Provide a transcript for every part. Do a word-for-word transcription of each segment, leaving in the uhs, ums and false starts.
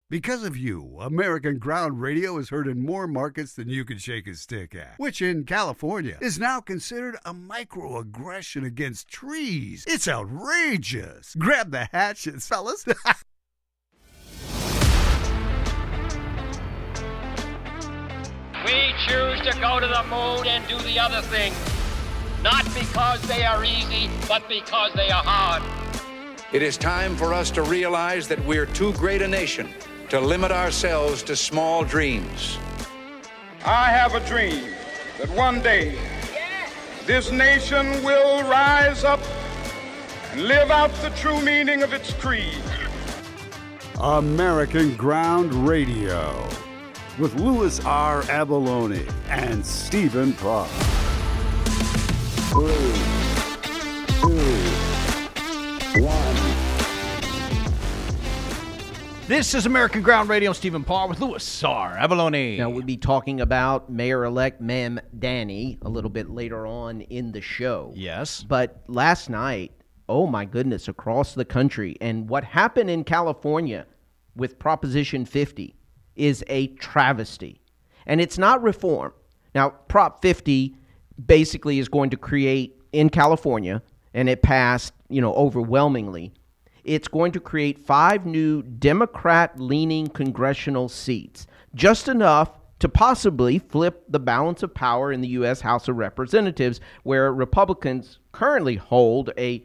Because of you, American Ground Radio is heard in more markets than you can shake a stick at, which in California is now considered a microaggression against trees. It's outrageous. Grab the hatchet, fellas. We choose to go to the moon and do the other thing, not because they are easy, but because they are hard. It is time for us to realize that we're too great a nation to limit ourselves to small dreams. I have a dream that one day this nation will rise up and live out the true meaning of its creed. American Ground Radio with Louis R. Abalone and Stephen Parr. Three, two, one. This is American Ground Radio. Stephen Parr with Louis R. Abalone. Now, we'll be talking about Mayor-elect Mem Danny a little bit later on in the show. Yes. But last night, oh my goodness, across the country, and what happened in California with Proposition fifty is a travesty. And it's not reform. Now, Prop fifty basically is going to create, in California, and it passed, you know, overwhelmingly, it's going to create five new Democrat-leaning congressional seats, just enough to possibly flip the balance of power in the U S House of Representatives, where Republicans currently hold a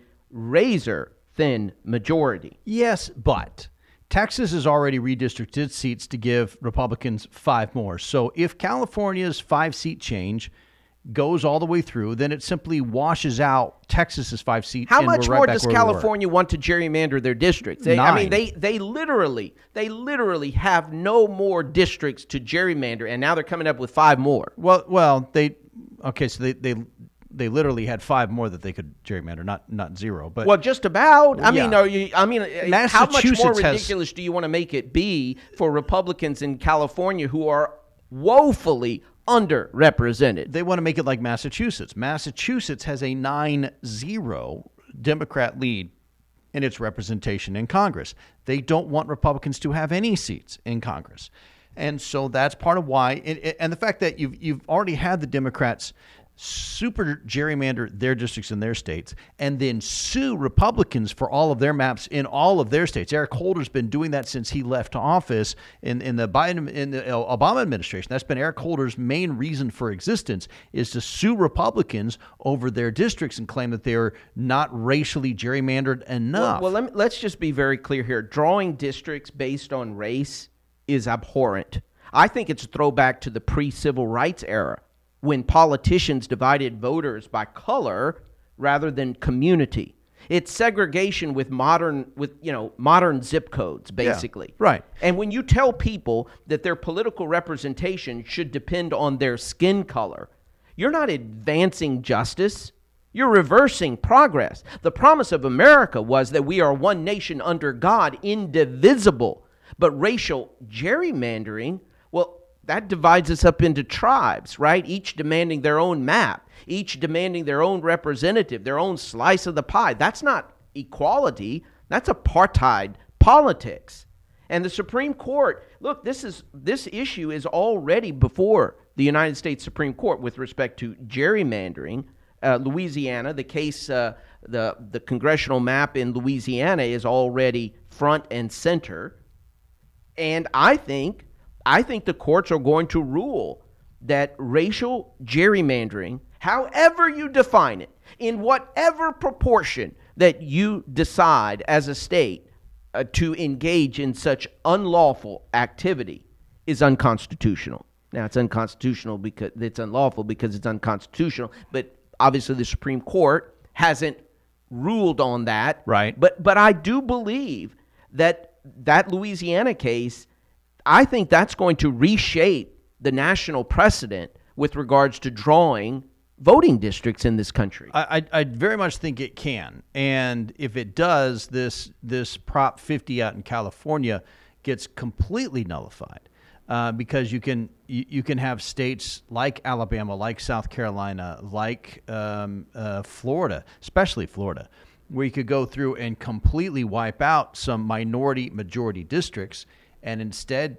razor-thin majority. Yes, but Texas has already redistricted seats to give Republicans five more. So if California's five-seat change goes all the way through, then it simply washes out Texas's five seats. How and much we're right more back does where we California want to gerrymander their districts? They, I Nine. mean, they they literally they literally have no more districts to gerrymander, and now they're coming up with five more. Well, well, they okay, so they they they literally had five more that they could gerrymander, not not zero. But Well, just about. I mean, Yeah. are you, I mean, how much more Massachusetts has- ridiculous do you want to make it be for Republicans in California who are woefully underrepresented? they want to make it like Massachusetts. Massachusetts has a nine zero Democrat lead in its representation in Congress. They don't want Republicans to have any seats in Congress. And so that's part of why, and, and the fact that you've, you've already had the Democrats super gerrymander their districts in their states and then sue Republicans for all of their maps in all of their states. Eric Holder's been doing that since he left office in, in the Biden in the Obama administration. That's been Eric Holder's main reason for existence, is to sue Republicans over their districts and claim that they're not racially gerrymandered enough. Well, well let me, let's just be very clear here. Drawing districts based on race is abhorrent. I think it's a throwback to the pre-civil rights era, when politicians divided voters by color rather than community. It's segregation with modern, with you know, modern zip codes, basically. Yeah, right. And when you tell people that their political representation should depend on their skin color, you're not advancing justice. You're reversing progress. The promise of America was that we are one nation under God, indivisible. But racial gerrymandering, well, that divides us up into tribes, right? Each demanding their own map, each demanding their own representative, their own slice of the pie. That's not equality. That's apartheid politics. And the Supreme Court, look, this is this issue is already before the United States Supreme Court with respect to gerrymandering. Uh, Louisiana, the case, uh, the the congressional map in Louisiana is already front and center. And I think I think the courts are going to rule that racial gerrymandering, however you define it, in whatever proportion that you decide as a state uh, to engage in such unlawful activity, is unconstitutional. Now, it's unconstitutional because it's unlawful because it's unconstitutional, but obviously the Supreme Court hasn't ruled on that. Right. But but I do believe that that Louisiana case, I think that's going to reshape the national precedent with regards to drawing voting districts in this country. I, I, I very much think it can. And if it does, this this Prop fifty out in California gets completely nullified. Uh, because you can you, you can have states like Alabama, like South Carolina, like um, uh, Florida, especially Florida, where you could go through and completely wipe out some minority majority districts and instead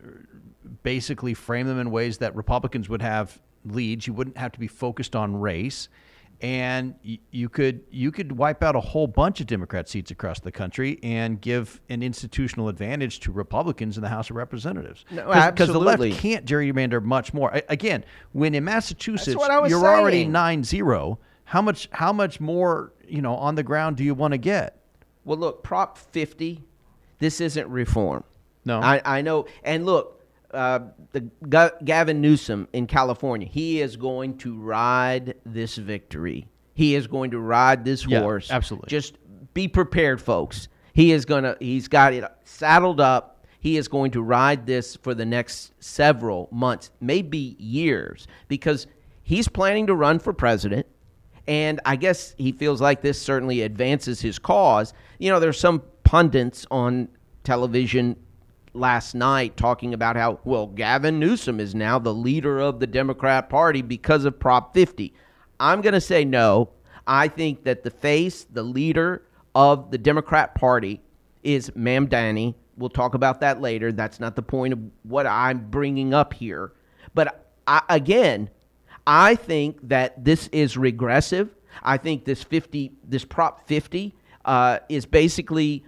basically frame them in ways that Republicans would have leads. You wouldn't have to be focused on race. And you could you could wipe out a whole bunch of Democrat seats across the country and give an institutional advantage to Republicans in the House of Representatives. No, Because the absolutely. left can't gerrymander much more. I, again, when in Massachusetts what I was you're already saying. nine zero, how much how much more, you know, on the ground do you want to get? Well, look, Prop fifty, this isn't reform. No. I, I know. And look, uh, the G- Gavin Newsom in California, he is going to ride this victory. He is going to ride this Yeah, horse. absolutely. Just be prepared, folks. He is going to, he's got it saddled up. He is going to ride this for the next several months, maybe years, because he's planning to run for president. And I guess he feels like this certainly advances his cause. You know, there's some pundits on television last night talking about how, well, Gavin Newsom is now the leader of the Democrat Party because of Prop fifty. I'm going to say no. I think that the face, the leader of the Democrat Party is Mamdani. We'll talk about that later. That's not the point of what I'm bringing up here. But I, again, I think that this is regressive. I think this fifty, this Prop fifty, uh, is basically,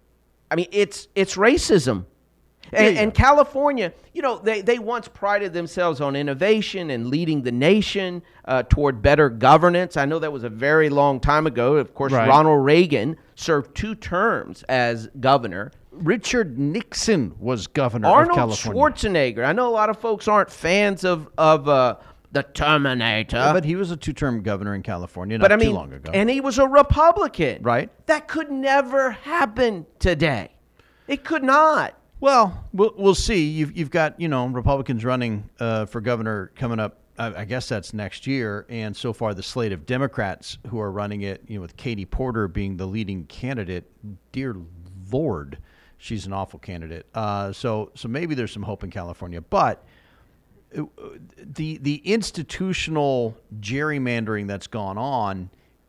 I mean, it's it's racism. And, and California, you know, they, they once prided themselves on innovation and leading the nation uh, toward better governance. I know that was a very long time ago. Of course, Right. Ronald Reagan served two terms as governor. Richard Nixon was governor Arnold of California. Schwarzenegger. I know a lot of folks aren't fans of of uh, the Terminator, Yeah, but he was a two-term governor in California not but I mean, too long ago. and he was a Republican. Right. That could never happen today. It could not. Well, we'll we'll see. You've you've got, you know, Republicans running uh, for governor coming up. I, I guess that's next year. And so far, the slate of Democrats who are running it, you know, with Katie Porter being the leading candidate. Dear Lord, she's an awful candidate. Uh, so so maybe there's some hope in California, but uh, the the institutional gerrymandering that's gone on,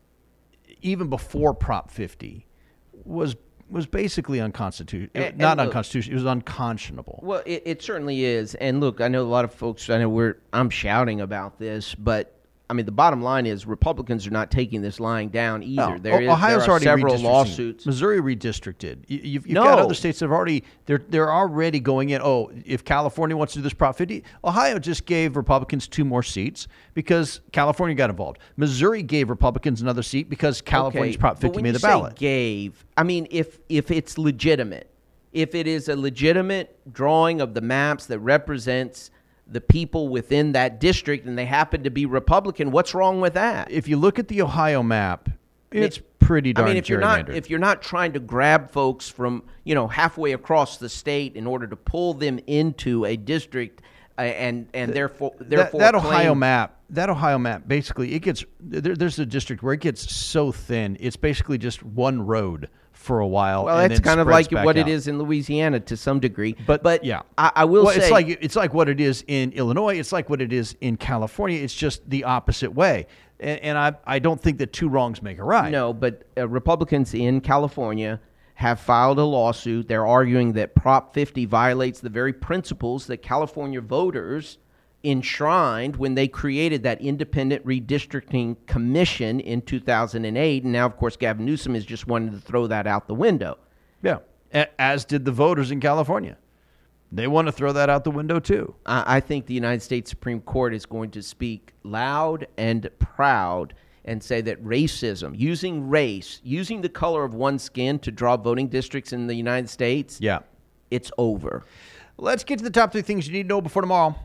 even before Prop fifty, was. was basically unconstitutional. And- Not and look- unconstitutional. It was unconscionable. Well, it, it certainly is. And look, I know a lot of folks, I know we're, I'm shouting about this, but I mean, the bottom line is Republicans are not taking this lying down either. No, There is, Ohio's there are already several redistricting. lawsuits. Missouri redistricted. You- You've, you've No. got other states that have already, they're, they're already going in, oh, if California wants to do this Prop fifty, Ohio just gave Republicans two more seats because California got involved. Missouri gave Republicans another seat because California's Okay, Prop but fifty when made you the say ballot. gave, I mean, if if it's legitimate, if it is a legitimate drawing of the maps that represents the people within that district and they happen to be Republican, what's wrong with that? If you look at the Ohio map, it's mean- pretty I darn mean, if you're not gerrymandered. if you're not trying to grab folks from, you know, halfway across the state in order to pull them into a district uh, and and therefore that, therefore that Ohio claim- map, that Ohio map, basically, it gets there, there's a district where it gets so thin, it's basically just one road for a while. Well, and that's then kind of spreads like back what out. it is in Louisiana to some degree. But, but yeah, I, I will well, say it's like it's like what it is in Illinois. It's like what it is in California. It's just the opposite way. And, and I I don't think that two wrongs make a right. no, but uh, Republicans in California have filed a lawsuit. They're arguing that Prop fifty violates the very principles that California voters enshrined when they created that independent redistricting commission in two thousand eight. And now, of course, Gavin Newsom has just wanted to throw that out the window. Yeah, A- as did the voters in California. They want to throw that out the window too. I I think the United States Supreme Court is going to speak loud and proud and say that racism, using race, using the color of one's skin to draw voting districts in the United States, Yeah. it's over. Let's get to the top three things you need to know before tomorrow.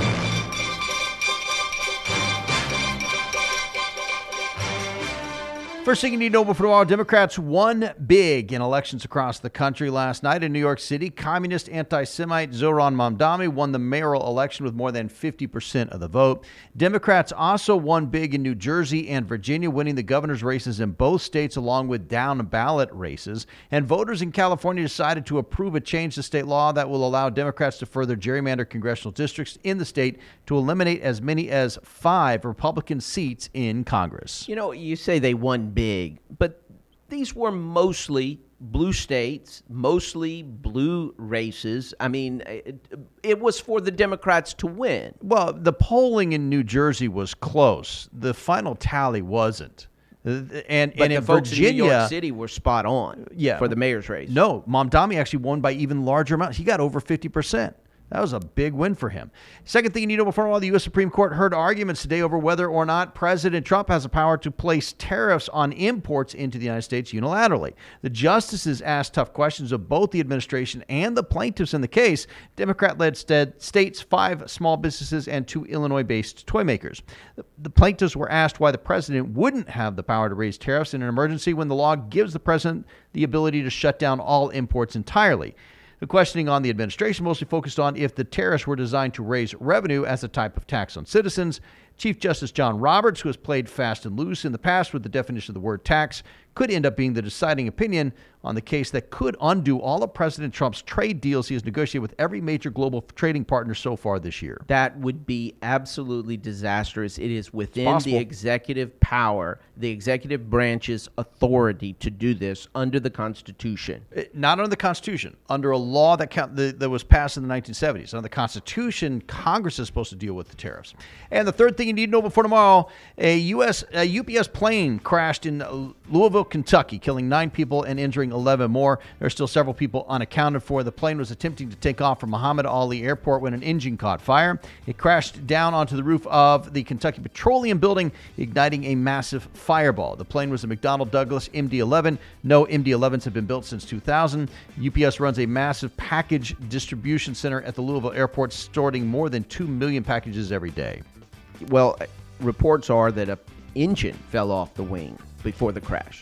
First thing you need to know before tomorrow, Democrats won big in elections across the country last night. In New York City, communist anti-Semite Zohran Mamdani won the mayoral election with more than fifty percent of the vote. Democrats also won big in New Jersey and Virginia, winning the governor's races in both states along with down-ballot races. And voters in California decided to approve a change to state law that will allow Democrats to further gerrymander congressional districts in the state to eliminate as many as five Republican seats in Congress. You know, you say they won big, but these were mostly blue states, mostly blue races. I mean, it, it was for the Democrats to win. Well, the polling in New Jersey was close. The final tally wasn't. And, But and the in folks Virginia, in New York City were spot on yeah, for the mayor's race. No, Mamdani actually won by even larger amounts. He got over fifty percent. That was a big win for him. Second thing you need to know before all, the U S Supreme Court heard arguments today over whether or not President Trump has the power to place tariffs on imports into the United States unilaterally. The justices asked tough questions of both the administration and the plaintiffs in the case, Democrat-led states, five small businesses, and two Illinois-based toy makers. The plaintiffs were asked why the president wouldn't have the power to raise tariffs in an emergency when the law gives the president the ability to shut down all imports entirely. The questioning on the administration mostly focused on if the tariffs were designed to raise revenue as a type of tax on citizens. Chief Justice John Roberts, who has played fast and loose in the past with the definition of the word tax, could end up being the deciding opinion on the case that could undo all of President Trump's trade deals he has negotiated with every major global trading partner so far this year. That would be absolutely disastrous. It is within the executive power, the executive branch's authority to do this under the Constitution. Not under the Constitution, under a law that count, the, that was passed in the nineteen seventies. Under the Constitution, Congress is supposed to deal with the tariffs. And the third thing you need to know before tomorrow, a U S a U P S plane crashed in Louisville, Kentucky, killing nine people and injuring eleven more. There are still several people unaccounted for. The plane was attempting to take off from Muhammad Ali Airport when an engine caught fire. It crashed down onto the roof of the Kentucky Petroleum Building, igniting a massive fireball. The plane was a McDonnell Douglas M D eleven. No M D elevens have been built since two thousand. U P S runs a massive package distribution center at the Louisville Airport, storing more than two million packages every day. Well, reports are that an engine fell off the wing before the crash.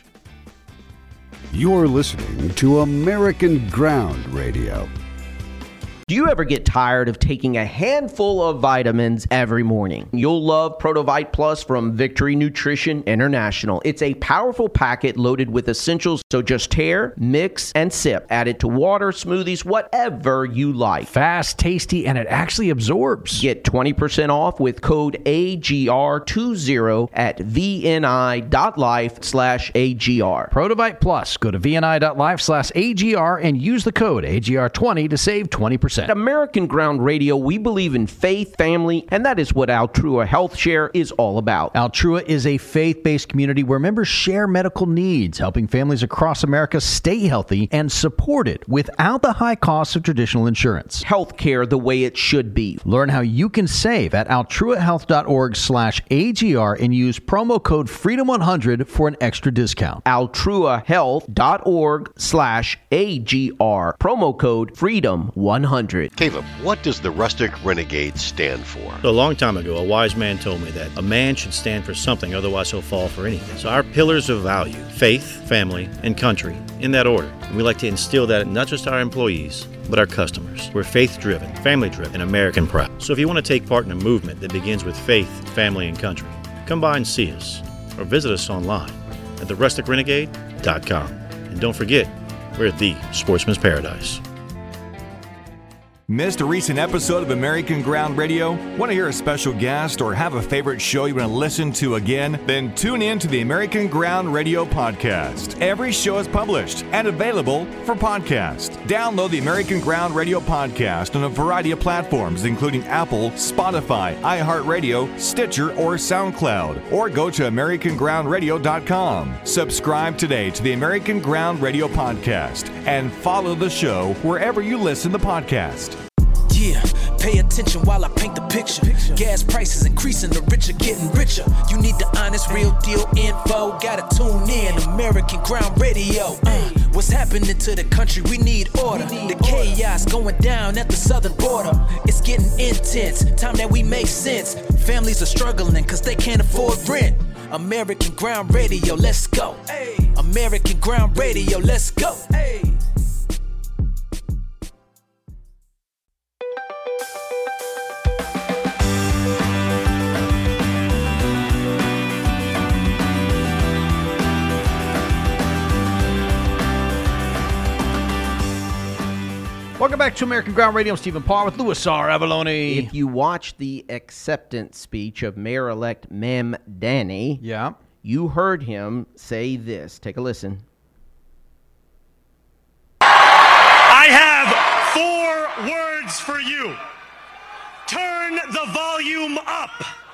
You're listening to American Ground Radio. Do you ever get tired of taking a handful of vitamins every morning? You'll love Protovite Plus from Victory Nutrition International. It's a powerful packet loaded with essentials, so just tear, mix, and sip. Add it to water, smoothies, whatever you like. Fast, tasty, and it actually absorbs. Get twenty percent off with code A G R twenty at vni.life slash AGR. Protovite Plus. Go to vni.life slash AGR and use the code A G R twenty to save twenty percent. At American Ground Radio, we believe in faith, family, and that is what Altrua Health Share is all about. Altrua is a faith-based community where members share medical needs, helping families across America stay healthy and supported without the high costs of traditional insurance. Healthcare the way it should be. Learn how you can save at altruahealth.org slash AGR and use promo code freedom one hundred for an extra discount. altruahealth.org slash AGR. Promo code freedom one hundred. Caleb, what does the Rustic Renegade stand for? A long time ago, a wise man told me that a man should stand for something, otherwise he'll fall for anything. So our pillars of value, faith, family, and country, in that order. And we like to instill that in not just our employees, but our customers. We're faith-driven, family-driven, and American proud. So if you want to take part in a movement that begins with faith, family, and country, come by and see us, or visit us online at the rustic renegade dot com. And don't forget, we're the Sportsman's Paradise. Missed a recent episode of American Ground Radio? Want to hear a special guest or have a favorite show you want to listen to again? Then tune in to the American Ground Radio podcast. Every show is published and available for podcast. Download the American Ground Radio podcast on a variety of platforms, including Apple, Spotify, iHeartRadio, Stitcher, or SoundCloud. Or go to american ground radio dot com. Subscribe today to the American Ground Radio podcast and follow the show wherever you listen to podcasts. Yeah, pay attention while I paint the picture. Gas prices increasing, the rich are getting richer. You need the honest, real deal info. Gotta tune in, American Ground Radio. Uh, what's happening to the country? We need order. The chaos going down at the southern border. It's getting intense, time that we make sense. Families are struggling cause they can't afford rent. American Ground Radio, let's go. American Ground Radio, let's go. Welcome back to American Ground Radio. I'm Stephen Parr with Louis R. Avalone. If you watch the acceptance speech of Mayor-elect Mamdani, yeah, you heard him say this. Take a listen. words for you. Turn the volume up.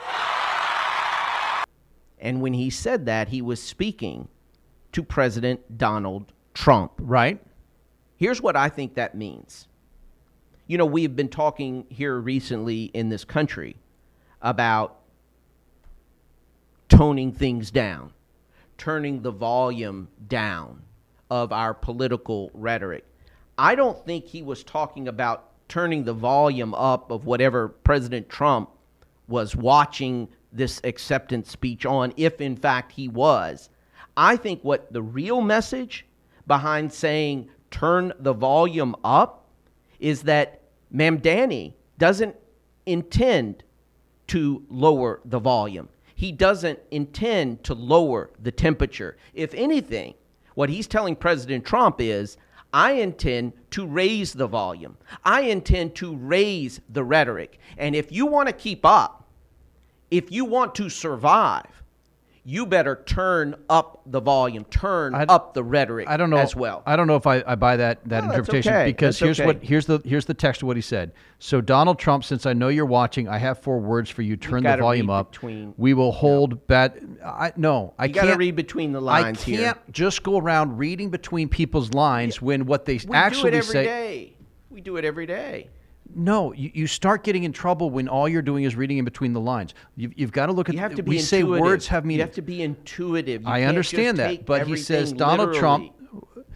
And when he said that, he was speaking to President Donald Trump. Right. Here's what I think that means. You know, we have been talking here recently in this country about toning things down, turning the volume down of our political rhetoric. I don't think he was talking about turning the volume up of whatever President Trump was watching this acceptance speech on, if in fact he was. I think what the real message behind saying turn the volume up is that Mamdani doesn't intend to lower the volume. He doesn't intend to lower the temperature. If anything, what he's telling President Trump is, I intend to raise the volume. I intend to raise the rhetoric. And if you want to keep up, if you want to survive, you better turn up the volume, turn I, up the rhetoric I don't know, as well. I don't know if I, I buy that that No, that's interpretation okay. because That's here's okay. what here's the here's the text of what he said. So Donald Trump, since I know you're watching, I have four words for you. Turn the gotta volume read up. between- we will hold bad. I, no, I You can't gotta read between the lines I here. can't just go around reading between people's lines when what they We actually do it every say. day. We do it every day. No, you, you start getting in trouble when all you're doing is reading in between the lines. You've, you've got to look at. You have to be we say intuitive. words have meaning. You have to be intuitive. You I can't understand just that, take but he says everything Donald literally. Trump.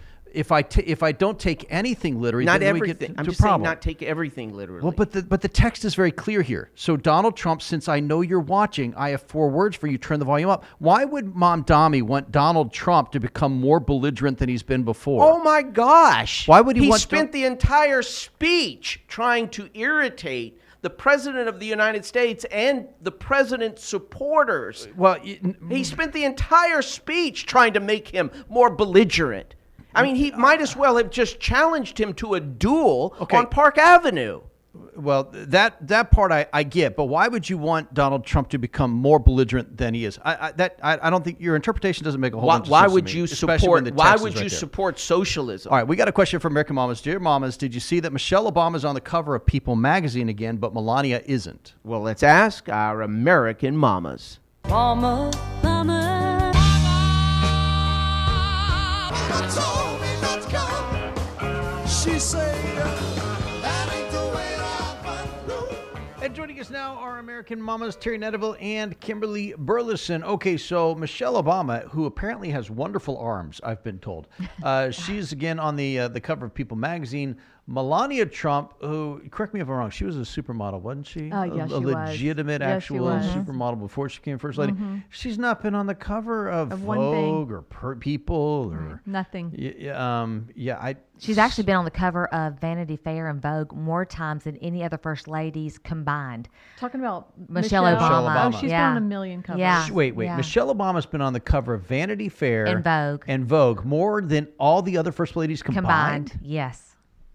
If I t- if I don't take anything literally, Not then we everything. get I'm to just a saying problem. not take everything literally. Well, but the but the text is very clear here. So Donald Trump, since I know you're watching, I have four words for you. Turn the volume up. Why would Mom Dami want Donald Trump to become more belligerent than he's been before? Oh my gosh! Why would he, He want? spent the entire speech trying to irritate the president of the United States and the president's supporters. Well, he spent the entire speech trying to make him more belligerent. I mean, he might as well have just challenged him to a duel Okay. on Park Avenue. Well, that that part I, I get, but why would you want Donald Trump to become more belligerent than he is? I, I that I, I don't think your interpretation doesn't make a whole Why, bunch of why sense to would me, you especially when support? the Why text would is right you there. support socialism? All right, we got a question from American Mamas. Dear Mamas, did you see that Michelle Obama is on the cover of People magazine again, but Melania isn't? Well, let's ask our American mamas. Mama, mama. Told me not to go. She said, that ain't the way I know. And joining us now are American Mamas Terry Netterville and Kimberly Burleson. Okay, so Michelle Obama, who apparently has wonderful arms, I've been told. Uh, she's again on the uh, the cover of People magazine. Melania Trump, who, correct me if I'm wrong, she was a supermodel, wasn't she? Uh, yes, a, a she was. legitimate, Yes, she actual was. supermodel before she became First Lady. Mhm. She's not been on the cover of, Of one thing. Vogue or per People or Nothing. y- y- um, yeah, I. She's actually been on the cover of Vanity Fair and Vogue more times than any other first ladies combined. Talking about Michelle, Michelle Obama. Michelle Obama. Oh, she's yeah. been on a million covers. Yeah. Sh- Wait, wait. Yeah. Michelle Obama's been on the cover of Vanity Fair And Vogue. and Vogue more than all the other first ladies combined. Combined, yes.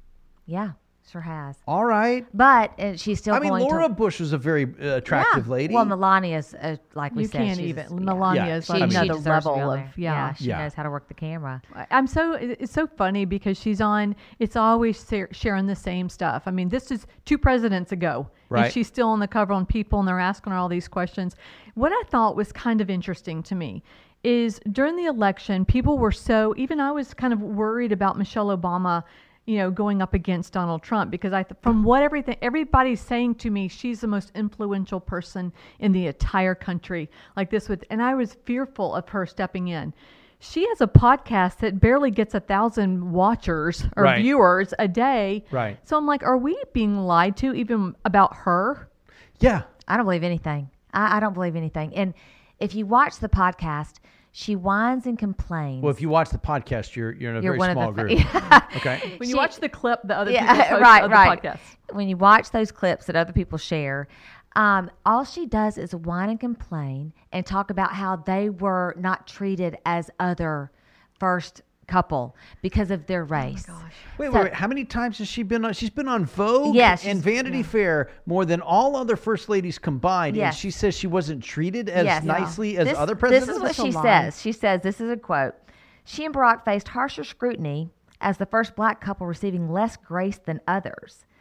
Yeah, sure has. All right. But uh, she's still I mean, going Laura to... Bush was a very uh, attractive yeah. lady. Well, Melania's, uh, like we You said, can't she's even. A, Melania Yeah. is She- like I mean- another she deserves to be level on of there. yeah. She Yeah. knows how to work the camera. I'm so it's so funny because she's on. It's always sa- sharing the same stuff. I mean, this is two presidents ago, Right. and she's still on the cover on People, and they're asking her all these questions. What I thought was kind of interesting to me is during the election, people were so. Even I was kind of worried about Michelle Obama, you know, going up against Donald Trump because I, th- from what everything everybody's saying to me, she's the most influential person in the entire country. Like this would, and I was fearful of her stepping in. She has a podcast that barely gets a thousand watchers or Right. viewers a day. Right. So I'm like, are we being lied to even about her? Yeah. I don't believe anything. I, I don't believe anything. And if you watch the podcast, she whines and complains. Well, if you watch the podcast, you're you're in a You're very one of small the- group. Yeah. Okay. When you She- watch the clip, the other Yeah, people post right, of right. the podcast. When you watch those clips that other people share, um, all she does is whine and complain and talk about how they were not treated as other first couple because of their race. Oh my gosh. Wait, So- wait, wait. How many times has she been on? She's been on Vogue Yeah, she's- and Vanity yeah. Fair more than all other first ladies combined. Yes. And she says she wasn't treated as Yes. nicely as This- other presidents. This is what That's a she lie. says. She says, this is a quote. She and Barack faced harsher scrutiny as the first black couple receiving less grace than others.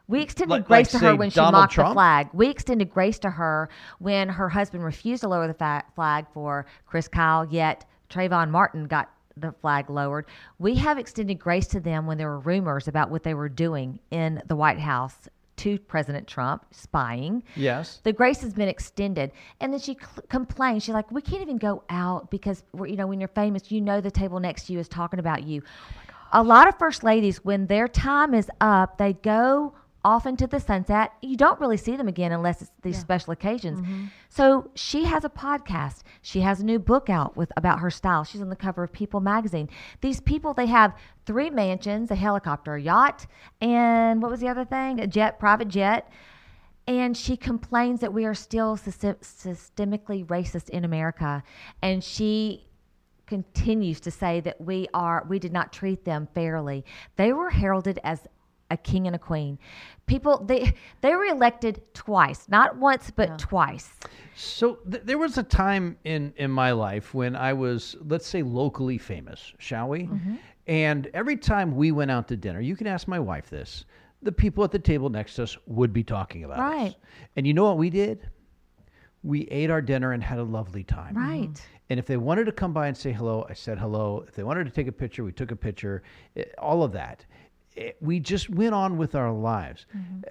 We extended Like- grace like, to her say, when she Donald mocked Trump? the flag. We extended grace to her when her husband refused to lower the fa- flag for Chris Kyle, yet Trayvon Martin got the flag lowered. We have extended grace to them when there were rumors about what they were doing in the White House to President Trump, spying. Yes. The grace has been extended. And then she cl- complained. She's like, we can't even go out because, we're, you know, when you're famous, you know the table next to you is talking about you. A lot of first ladies, when their time is up, they go off into the sunset. You don't really see them again unless it's these special occasions. Mm-hmm. So she has a podcast. She has a new book out with about her style. She's on the cover of People magazine. These people, they have three mansions, a helicopter, a yacht, and what was the other thing? A jet, private jet. And she complains that we are still system- systemically racist in America. And she continues to say that we are we did not treat them fairly. They were heralded as a king and a queen. People, they they were elected twice, not once, but twice. So th- there was a time in, in my life when I was, let's say, locally famous, shall we? Mm-hmm. And every time we went out to dinner, you can ask my wife this, the people at the table next to us would be talking about Right. us. And you know what we did? We ate our dinner and had a lovely time. Right. And if they wanted to come by and say hello, I said hello. If they wanted to take a picture, we took a picture. It, all of that. It, we just went on with our lives.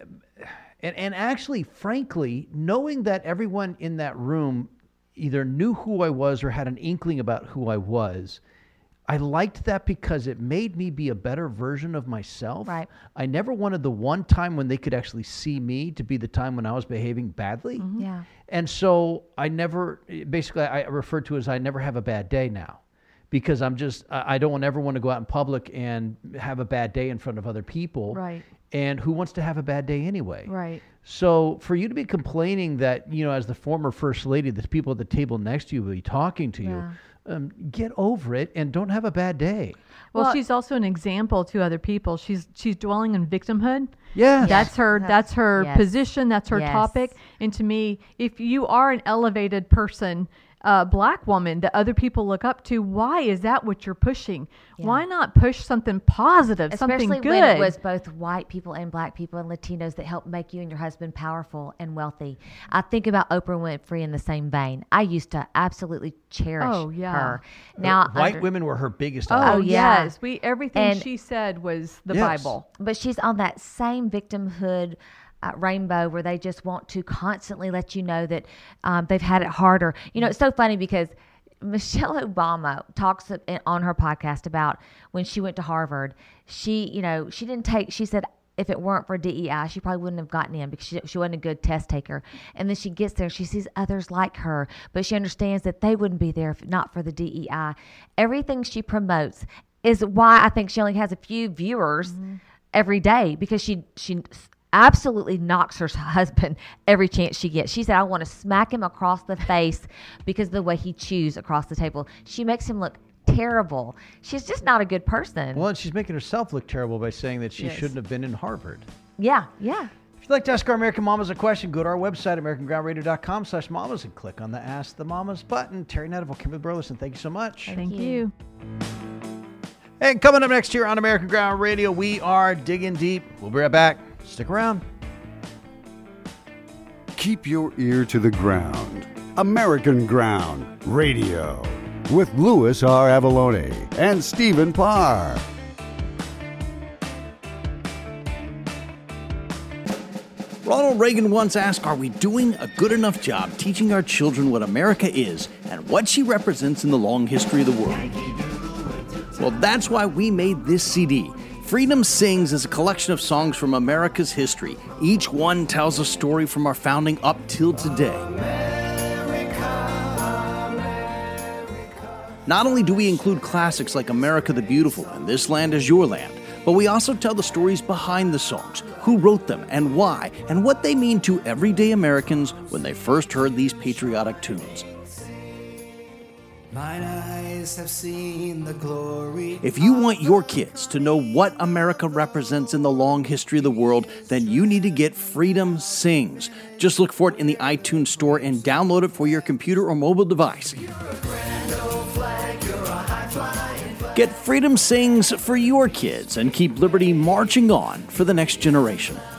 And, and actually, frankly, knowing that everyone in that room either knew who I was or had an inkling about who I was, I liked that because it made me be a better version of myself. Right. I never wanted the one time when they could actually see me to be the time when I was behaving badly. Yeah. And so I never, basically, I refer to it as I never have a bad day now. Because I'm just, I I don't ever want to go out in public and have a bad day in front of other people. Right. And who wants to have a bad day anyway? Right. So for you to be complaining that, you know, as the former first lady, the people at the table next to you will be talking to Yeah. you, um, get over it and don't have a bad day. Well, she's also an example to other people. She's she's dwelling on victimhood. Yes. That's her Yes. that's her Yes. position, that's her Yes. topic. And to me, if you are an elevated person, uh, black woman that other people look up to, why is that what you're pushing? Yeah. Why not push something positive, Especially something good? when it was both white people and black people and Latinos that helped make you and your husband powerful and wealthy. I think about Oprah Winfrey in the same vein. I used to absolutely cherish Oh, yeah. her. Now, White under- women were her biggest Oh, audience. yeah. yes. We everything And- she said was the Yes. Bible. But she's on that same victimhood uh, rainbow where they just want to constantly let you know that um, they've had it harder. You know, it's so funny because Michelle Obama talks on her podcast about when she went to Harvard. She, you know, she didn't take, she said, if it weren't for D E I, she probably wouldn't have gotten in because she, she wasn't a good test taker. And then she gets there, she sees others like her, but she understands that they wouldn't be there if not for the D E I. Everything she promotes is why I think she only has a few viewers Mm-hmm. every day, because she she absolutely knocks her husband every chance she gets. She said, I want to smack him across the face because of the way he chews across the table. She makes him look terrible. She's just not a good person. Well, and she's making herself look terrible by saying that she Yes. shouldn't have been in Harvard. Yeah, yeah. If you'd like to ask our American Mamas a question, go to our website, american ground radio dot com slash mamas, and click on the Ask the Mamas button. Terry Nettevel, Kimberly Burleson, thank you so much. Thank you. you. And coming up next here on American Ground Radio, we are digging deep. We'll be right back. Stick around. Keep your ear to the ground. American Ground Radio with Louis R. Avalone and Stephen Parr. Ronald Reagan once asked, are we doing a good enough job teaching our children what America is and what she represents in the long history of the world? Well, that's why we made this C D. Freedom Sings is a collection of songs from America's history. Each one tells a story from our founding up till today. Not only do we include classics like America the Beautiful and This Land Is Your Land, but we also tell the stories behind the songs, who wrote them and why, and what they mean to everyday Americans when they first heard these patriotic tunes. Mine eyes have seen the glory. If you want your kids to know what America represents in the long history of the world, then you need to get Freedom Sings. Just look for it in the iTunes store and download it for your computer or mobile device. Get Freedom Sings for your kids and keep liberty marching on for the next generation.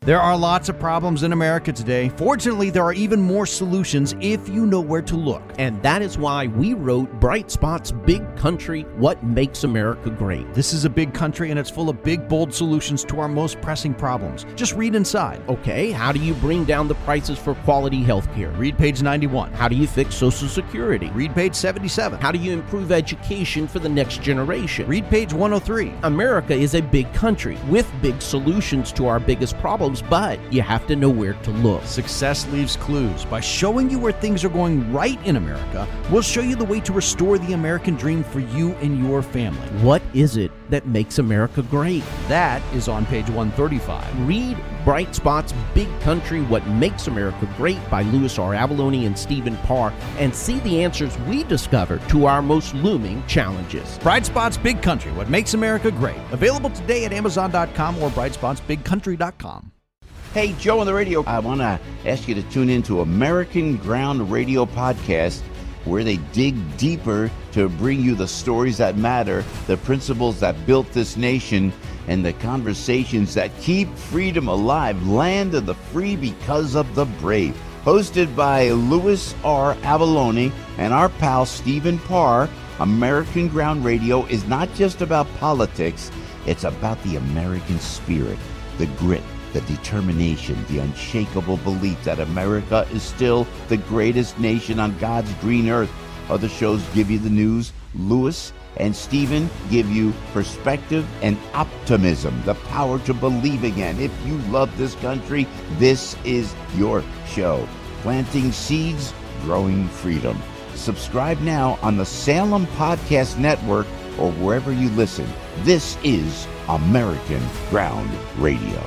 There are lots of problems in America today. Fortunately, there are even more solutions if you know where to look. And that is why we wrote Bright Spot's Big Country, What Makes America Great. This is a big country and it's full of big, bold solutions to our most pressing problems. Just read inside. Okay, how do you bring down the prices for quality health care? Read page ninety-one. How do you fix Social Security? Read page seventy-seven. How do you improve education for the next generation? Read page one oh three. America is a big country with big solutions to our biggest problems, but you have to know where to look. Success leaves clues. By showing you where things are going right in America, we'll show you the way to restore the American dream for you and your family. What is it that makes America great? That is on page one thirty-five. Read Bright Spot's Big Country, What Makes America Great by Louis R. Avalone and Stephen Parr, and see the answers we discovered to our most looming challenges. Bright Spot's Big Country, What Makes America Great. Available today at amazon dot com or bright spots big country dot com. Hey, Joe on the radio. I want to ask you to tune in to American Ground Radio Podcast, where they dig deeper to bring you the stories that matter, the principles that built this nation, and the conversations that keep freedom alive. Land of the free because of the brave. Hosted by Louis R. Avalone and our pal Stephen Parr, American Ground Radio is not just about politics, it's about the American spirit, the grit, the determination, the unshakable belief that America is still the greatest nation on God's green earth. Other shows give you the news. Louis and Stephen give you perspective and optimism, the power to believe again. If you love this country, this is your show. Planting seeds, growing freedom. Subscribe now on the Salem Podcast Network or wherever you listen. This is American Ground Radio.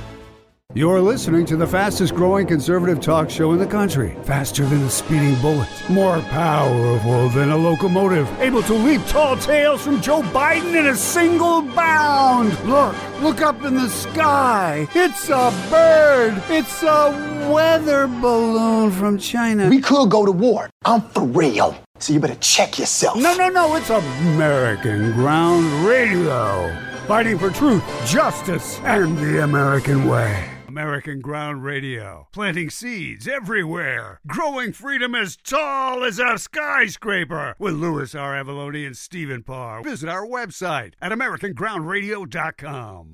You're listening to the fastest growing conservative talk show in the country. Faster than a speeding bullet. More powerful than a locomotive. Able to leap tall tales from Joe Biden in a single bound. Look, look up in the sky. It's a bird. It's a weather balloon from China. We could go to war. I'm for real. So you better check yourself. No, no, no. It's American Ground Radio. Fighting for truth, justice, and the American way. American Ground Radio. Planting seeds everywhere. Growing freedom as tall as a skyscraper. With Louis R. Avalone and Stephen Parr. Visit our website at american ground radio dot com.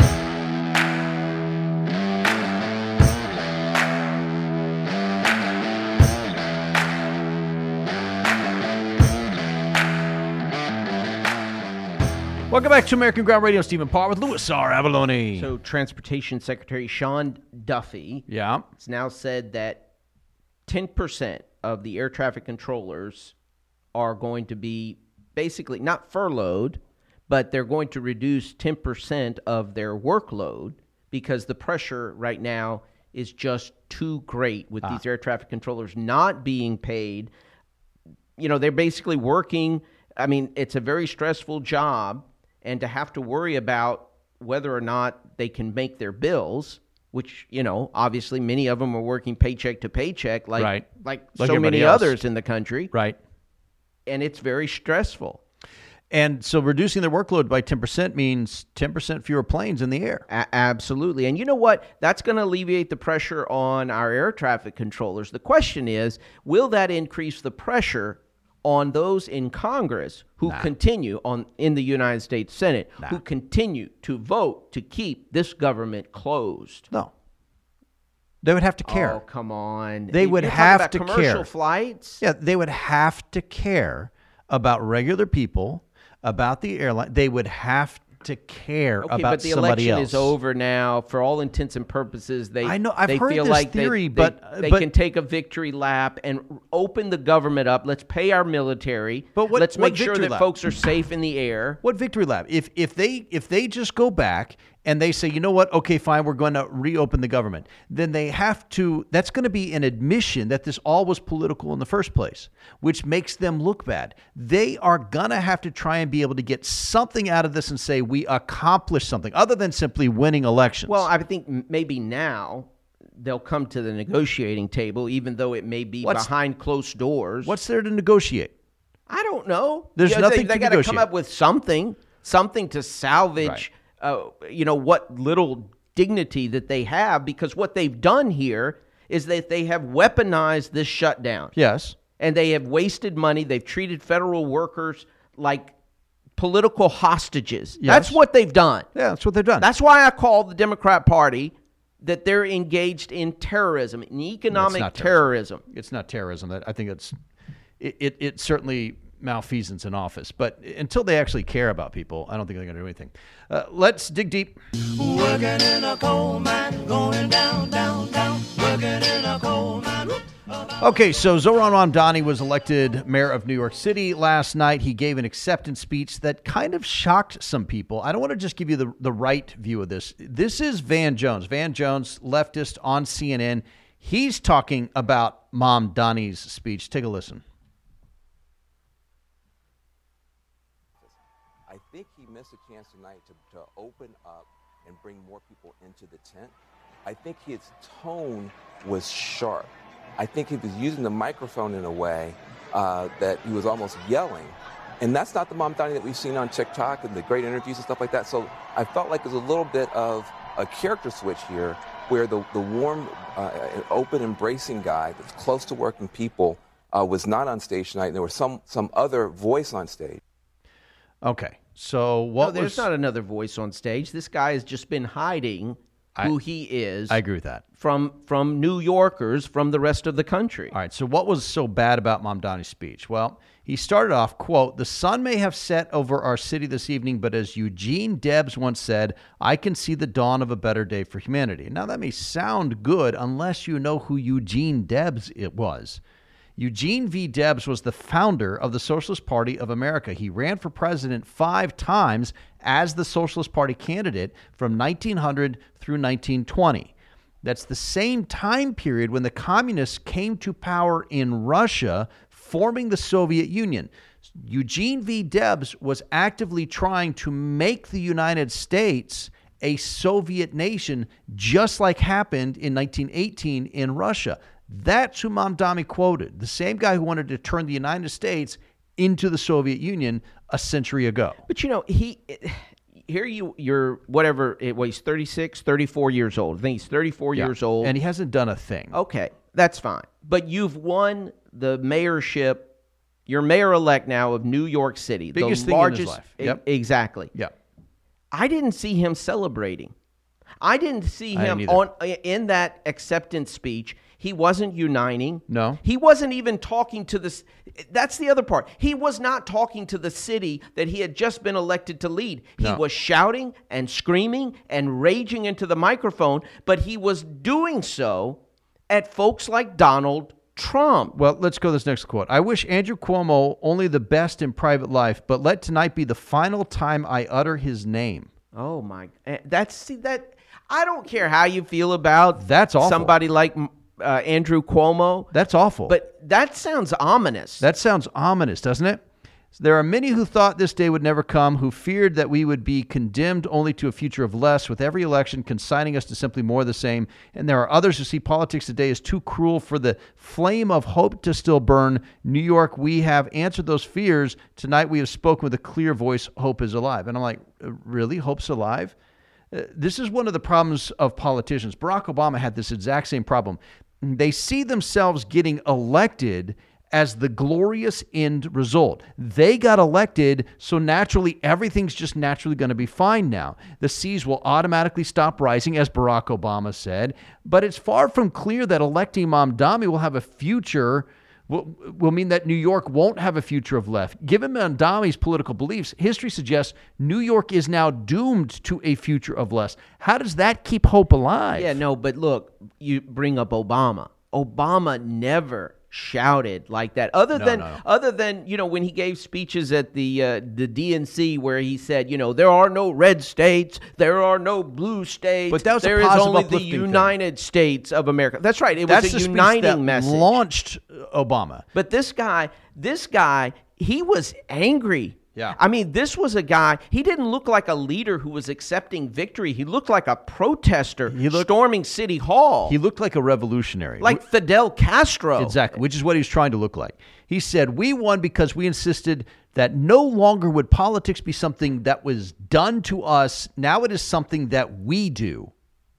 Welcome back to American Ground Radio. Stephen Parr with Louis R. Avalone. So, Transportation Secretary Sean Duffy yeah. has now said that ten percent of the air traffic controllers are going to be basically not furloughed, but they're going to reduce ten percent of their workload because the pressure right now is just too great with ah. these air traffic controllers not being paid. You know, they're basically working. I mean, it's a very stressful job. And to have to worry about whether or not they can make their bills, which, you know, obviously many of them are working paycheck to paycheck like right. like, like so many else. others in the country. Right. And it's very stressful. And so reducing their workload by ten percent means ten percent fewer planes in the air. A- absolutely. And you know what? That's going to alleviate the pressure on our air traffic controllers. The question is, will that increase the pressure on those in Congress who nah. continue on in the United States Senate, nah. who continue to vote to keep this government closed? No. They would have to care. Oh, come on. They you, would you're have about to commercial care. flights? Yeah, they would have to care about regular people, about the airline. They would have to care okay, about but the somebody election else. is over now. For all intents and purposes, they I know I've they heard feel this like theory, they, but they, they but, can take a victory lap and open the government up. Let's pay our military. But what, let's what make sure that lap? folks are safe in the air. What victory lap? If if they if they just go back and they say, you know what, okay, fine, we're going to reopen the government, then they have to, that's going to be an admission that this all was political in the first place, which makes them look bad. They are going to have to try and be able to get something out of this and say, we accomplished something other than simply winning elections. Well, I think maybe now they'll come to the negotiating table, even though it may be what's, behind closed doors. What's there to negotiate? I don't know. There's you know, nothing they, to they negotiate. They got to come up with something, something to salvage, right. uh, you know, what little dignity that they have, because what they've done here is that they have weaponized this shutdown. Yes. And they have wasted money. They've treated federal workers like political hostages. Yes. That's what they've done. Yeah, that's what they've done. That's why I call the Democrat Party that they're engaged in terrorism, in economic It's not terrorism. terrorism. It's not terrorism. That I think it's it, it, it certainly malfeasance in office. But until they actually care about people, I don't think they're going to do anything. Uh, let's dig deep. Working in a coal mine, going down, down, down. Working in a coal mine. Okay, so Zohran Mamdani was elected mayor of New York City last night. He gave an acceptance speech that kind of shocked some people. I don't want to just give you the, the right view of this. This is Van Jones. Van Jones, leftist on C N N. He's talking about Mamdani's speech. Take a listen. I think he missed a chance tonight to, to open up and bring more people into the tent. I think his tone was sharp. I think he was using the microphone in a way uh, that he was almost yelling. And that's not the Mamdani that we've seen on TikTok and the great interviews and stuff like that. So I felt like there's a little bit of a character switch here where the, the warm, uh, open, embracing guy that's close to working people uh, was not on stage tonight. And there was some, some other voice on stage. Okay, so what no, there's was... not another voice on stage. This guy has just been hiding who I, he is. I agree with that. From from New Yorkers, from the rest of the country. All right, so what was so bad about Mamdani's speech? Well, he started off, quote, "The sun may have set over our city this evening, but as Eugene Debs once said, I can see the dawn of a better day for humanity." Now, that may sound good unless you know who Eugene Debs it was. Eugene V. Debs was the founder of the Socialist Party of America. He ran for president five times as the Socialist Party candidate from nineteen hundred through nineteen twenty. That's the same time period when the communists came to power in Russia, forming the Soviet Union. Eugene V. Debs was actively trying to make the United States a Soviet nation, just like happened in nineteen eighteen in Russia. That's who Mamdani quoted, the same guy who wanted to turn the United States into the Soviet Union a century ago. But, you know, he here you, you're whatever, it was thirty-six, thirty-four years old. I think he's thirty-four Yeah, years old. and he hasn't done a thing. Okay, that's fine. But you've won the mayorship. You're mayor-elect now of New York City. Biggest the thing largest, in his life. Yep. E- exactly. Yeah. I didn't see him celebrating. I didn't see I him didn't on in that acceptance speech. He wasn't uniting. No. He wasn't even talking to the... That's the other part. He was not talking to the city that he had just been elected to lead. He No. was shouting and screaming and raging into the microphone, but he was doing so at folks like Donald Trump. Well, let's go to this next quote. "I wish Andrew Cuomo only the best in private life, but let tonight be the final time I utter his name." Oh, my... That's... See, that... I don't care how you feel about That's awful. somebody like... Uh, Andrew Cuomo. That's awful. But that sounds ominous. That sounds ominous, doesn't it? There are many who thought this day would never come, who feared that we would be condemned only to a future of less, with every election consigning us to simply more of the same. And there are others who see politics today as too cruel for the flame of hope to still burn. New York, we have answered those fears. Tonight we have spoken with a clear voice, hope is alive. And I'm like, really? Hope's alive? Uh, this is one of the problems of politicians. Barack Obama had this exact same problem. They see themselves getting elected as the glorious end result. They got elected, so naturally everything's just naturally going to be fine now. The seas will automatically stop rising, as Barack Obama said, but it's far from clear that electing Mamdani will have a future, will, will mean that New York won't have a future of left. Given Mamdani's political beliefs, history suggests New York is now doomed to a future of less. How does that keep hope alive? Yeah, no, but look, you bring up Obama. Obama never shouted like that. Other No, than, no, no. other than you know, when he gave speeches at the uh, the D N C where he said, you know, there are no red states, there are no blue states, But that was a there is positive, only the uplifting thing. United States of America. That's right. It That's was the a speech uniting that message. launched Obama. But this guy, this guy, he was angry. Yeah. I mean, this was a guy, he didn't look like a leader who was accepting victory. He looked like a protester storming City Hall. He looked like a revolutionary. Like Fidel Castro. Exactly, which is what he was trying to look like. He said, we won because we insisted that no longer would politics be something that was done to us. Now it is something that we do.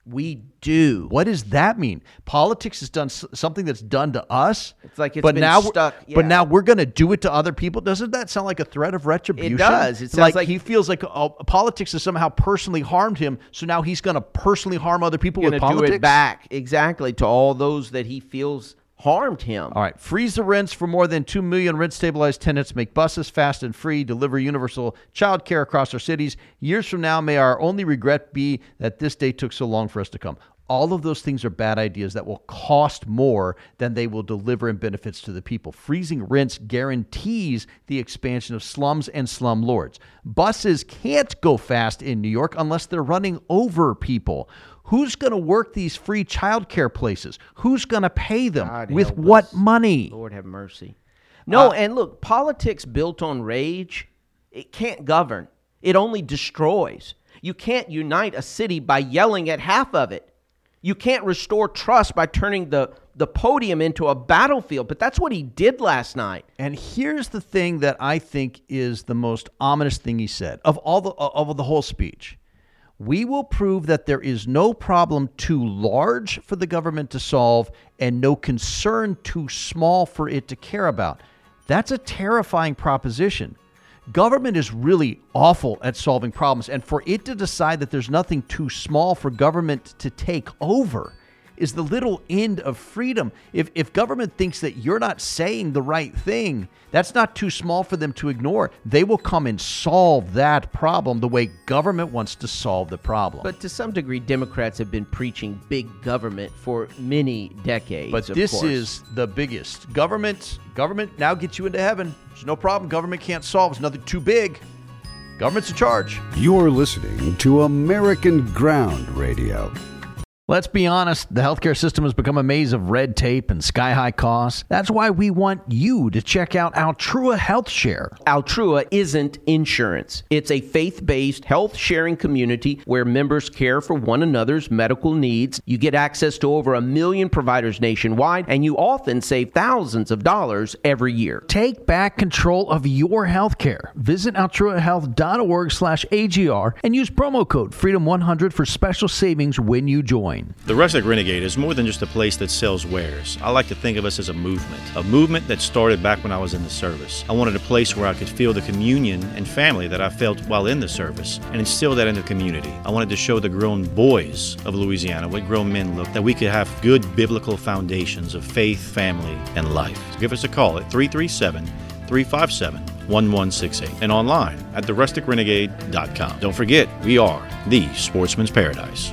We do. What does that mean? Politics has done s- something that's done to us. It's like it's but been now stuck. We're, Yeah. But now we're going to do it to other people. Doesn't that sound like a threat of retribution? It does. It sounds like, like- he feels like oh, politics has somehow personally harmed him. So now he's going to personally harm other people Going with to do politics. it back exactly to all those that he feels harmed him. All right. Freeze the rents for more than two million rent-stabilized tenants. Make buses fast and free. Deliver universal child care across our cities. Years from now, may our only regret be that this day took so long for us to come. All of those things are bad ideas that will cost more than they will deliver in benefits to the people. Freezing rents guarantees the expansion of slums and slumlords. Buses can't go fast in New York unless they're running over people. Who's going to work these free childcare places? Who's going to pay them? God With help what us. money? Lord have mercy. No, Uh, and look, politics built on rage, it can't govern. It only destroys. You can't unite a city by yelling at half of it. You can't restore trust by turning the, the podium into a battlefield. But that's what he did last night. And here's the thing that I think is the most ominous thing he said of all the of the whole speech. We will prove that there is no problem too large for the government to solve and no concern too small for it to care about. That's a terrifying proposition. Government is really awful at solving problems, and for it to decide that there's nothing too small for government to take over is the little end of freedom. If if government thinks that you're not saying the right thing, that's not too small for them to ignore. They will come and solve that problem the way government wants to solve the problem. But to some degree, Democrats have been preaching big government for many decades. But of this course. is the biggest. Government, government now gets you into heaven. There's no problem. Government can't solve. It's nothing too big. Government's in charge. You're listening to American Ground Radio. Let's be honest, the healthcare system has become a maze of red tape and sky-high costs. That's why we want you to check out Altrua Health Share. Altrua isn't insurance. It's a faith-based health-sharing community where members care for one another's medical needs. You get access to over a million providers nationwide, and you often save thousands of dollars every year. Take back control of your healthcare. Visit altruahealth.org slash AGR and use promo code freedom one hundred for special savings when you join. The Rustic Renegade is more than just a place that sells wares. I like to think of us as a movement, a movement that started back when I was in the service. I wanted a place where I could feel the communion and family that I felt while in the service and instill that in the community. I wanted to show the grown boys of Louisiana what grown men look, that we could have good biblical foundations of faith, family, and life. So give us a call at three three seven, three five seven, one one six eight and online at the rustic renegade dot com. Don't forget, we are the Sportsman's Paradise.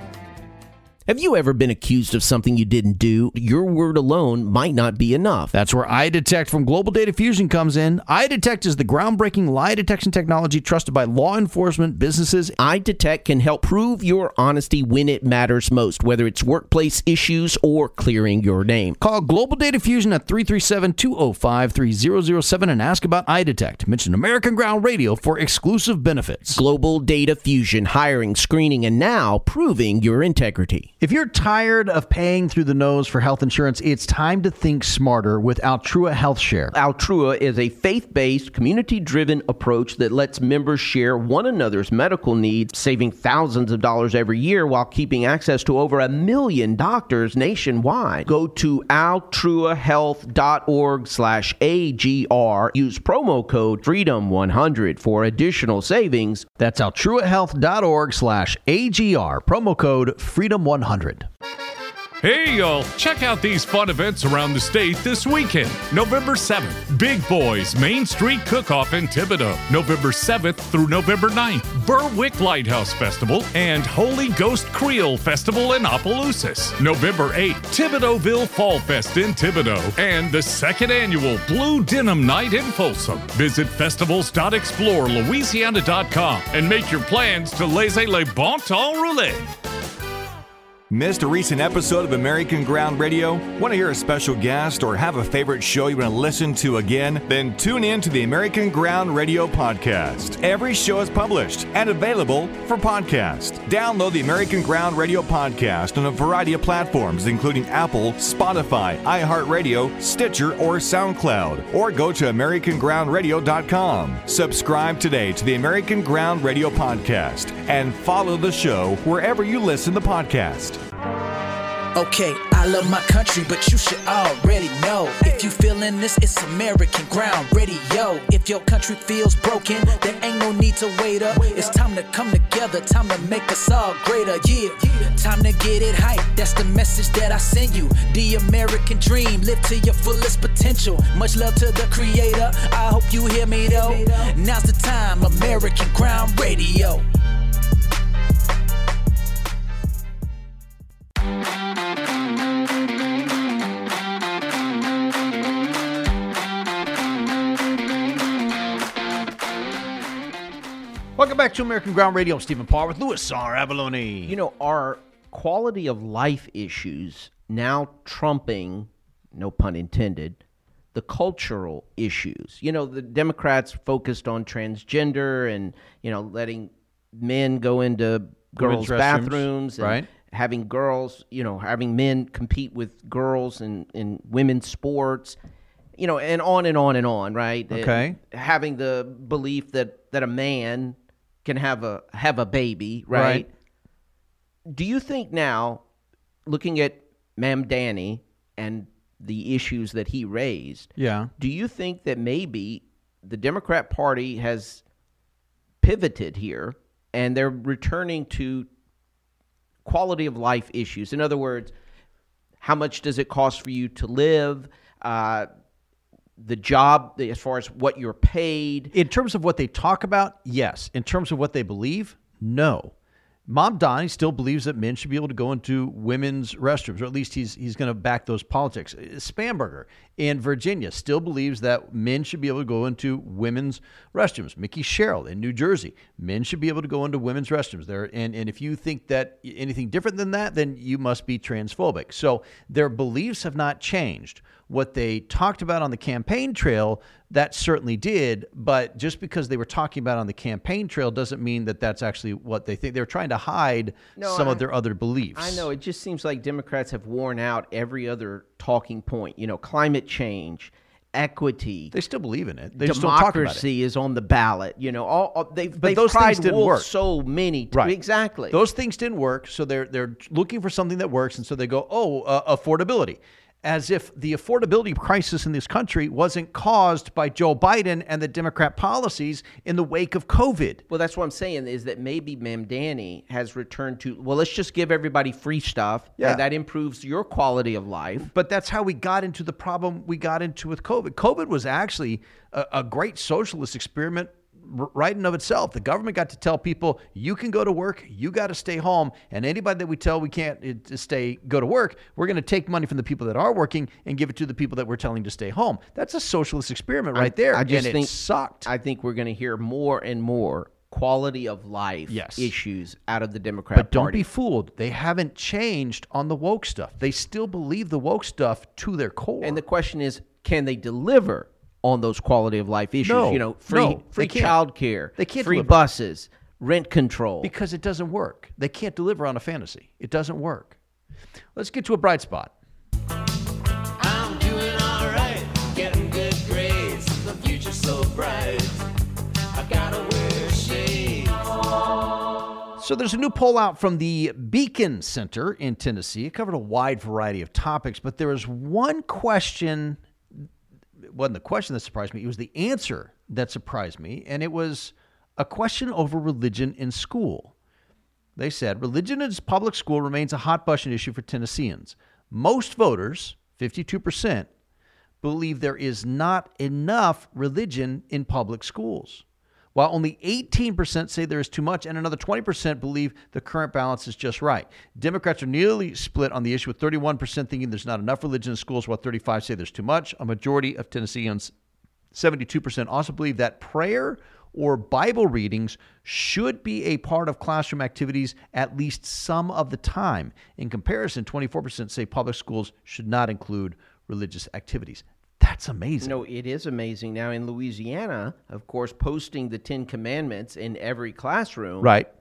Have you ever been accused of something you didn't do? Your word alone might not be enough. That's where iDetect from Global Data Fusion comes in. iDetect is the groundbreaking lie detection technology trusted by law enforcement, businesses. iDetect can help prove your honesty when it matters most, whether it's workplace issues or clearing your name. Call Global Data Fusion at three three seven, two oh five, three oh oh seven and ask about iDetect. Mention American Ground Radio for exclusive benefits. Global Data Fusion, hiring, screening, and now proving your integrity. If you're tired of paying through the nose for health insurance, it's time to think smarter with Altrua Health Share. Altrua is a faith-based, community-driven approach that lets members share one another's medical needs, saving thousands of dollars every year while keeping access to over a million doctors nationwide. Go to altruahealth.org slash AGR. Use promo code freedom one hundred for additional savings. That's altruahealth.org slash AGR. Promo code freedom one hundred. Hey, y'all, check out these fun events around the state this weekend. November seventh, Big Boys Main Street Cook-Off in Thibodaux. November seventh through November ninth, Berwick Lighthouse Festival and Holy Ghost Creole Festival in Opelousas. November eighth, Thibodauxville Fall Fest in Thibodaux and the second annual Blue Denim Night in Folsom. Visit festivals dot explore louisiana dot com and make your plans to laissez le bon temps rouler. Missed a recent episode of American Ground Radio? Want to hear a special guest or have a favorite show you want to listen to again? Then tune in to the American Ground Radio podcast. Every show is published and available for podcast. Download the American Ground Radio podcast on a variety of platforms, including Apple, Spotify, iHeartRadio, Stitcher, or SoundCloud. Or go to american ground radio dot com. Subscribe today to the American Ground Radio podcast and follow the show wherever you listen to podcasts. Okay, I love my country, but you should already know. If you feeling this, it's American Ground Radio. If your country feels broken, there ain't no need to wait up. It's time to come together, time to make us all greater. Yeah, time to get it hype. That's the message that I send you. The American dream, live to your fullest potential. Much love to the creator. I hope you hear me though. Now's the time, American Ground Radio. Welcome back to American Ground Radio. I'm Stephen Parr with Louis R. Abalone. You know, our quality of life issues now trumping, no pun intended, the cultural issues. You know, the Democrats focused on transgender and, you know, letting men go into girls' restrooms, bathrooms and right. having girls, you know, having men compete with girls in, in women's sports. You know, and on and on and on, right? Okay. And having the belief that, that a man can have a have a baby, right? Right. Do you think now, looking at Mamdani and the issues that he raised, Yeah. do you think that maybe the Democrat Party has pivoted here and they're returning to quality of life issues? In other words, how much does it cost for you to live? Uh, the job, as far as what you're paid. In terms of what they talk about, yes. In terms of what they believe, no. Mamdani still believes that men should be able to go into women's restrooms, or at least he's he's going to back those politics. Spamberger in Virginia still believes that men should be able to go into women's restrooms. Mickey Sherrill in New Jersey, men should be able to go into women's restrooms. There, and, and if you think that anything different than that, then you must be transphobic. So their beliefs have not changed. What they talked about on the campaign trail, that certainly did, but just because they were talking about it on the campaign trail doesn't mean that that's actually what they think. They're trying to hide No, some I- of their other beliefs. I know. It just seems like Democrats have worn out every other talking point. You know, climate change, equity. They still believe in it. They just don't talk about it. Democracy is on the ballot. You know, all, all they've, But they've those cried things didn't wolf work. so many t- Right. Exactly. Those things didn't work, so they're they're looking for something that works, and so they go, oh, uh, affordability. As if the affordability crisis in this country wasn't caused by Joe Biden and the Democrat policies in the wake of COVID. Well, that's what I'm saying is that maybe Mamdani has returned to, well, let's just give everybody free stuff, Yeah. and that improves your quality of life. But that's how we got into the problem we got into with COVID. COVID was actually a, a great socialist experiment r- right in of itself. The government got to tell people, you can go to work, you got to stay home, and anybody that we tell we can't uh, to stay, go to work, we're going to take money from the people that are working and give it to the people that we're telling to stay home. That's a socialist experiment right there, I just and think, it sucked. I think we're going to hear more and more quality of life Yes. issues out of the Democrat But don't Party. be fooled. They haven't changed on the woke stuff. They still believe the woke stuff to their core. And the question is, can they deliver on those quality of life issues? No, you know, free no, free they can't. child care, They can't free deliver. buses, rent control. Because it doesn't work. They can't deliver on a fantasy. It doesn't work. Let's get to a bright spot. I'm doing alright, getting good grades. The future's so bright. I gotta wear shades. So there's a new poll out from the Beacon Center in Tennessee. It covered a wide variety of topics, but there was one question. It wasn't the question that surprised me. It was the answer that surprised me, and it was a question over religion in school. They said, religion in public school remains a hot button issue for Tennesseans. Most voters, fifty-two percent, believe there is not enough religion in public schools, while only eighteen percent say there is too much, and another twenty percent believe the current balance is just right. Democrats are nearly split on the issue, with thirty-one percent thinking there's not enough religion in schools, while thirty-five percent say there's too much. A majority of Tennesseans, seventy-two percent, also believe that prayer or Bible readings should be a part of classroom activities at least some of the time. In comparison, twenty-four percent say public schools should not include religious activities. That's amazing. No, it is amazing. Now, in Louisiana, of course, posting the Ten Commandments in every classroom Right.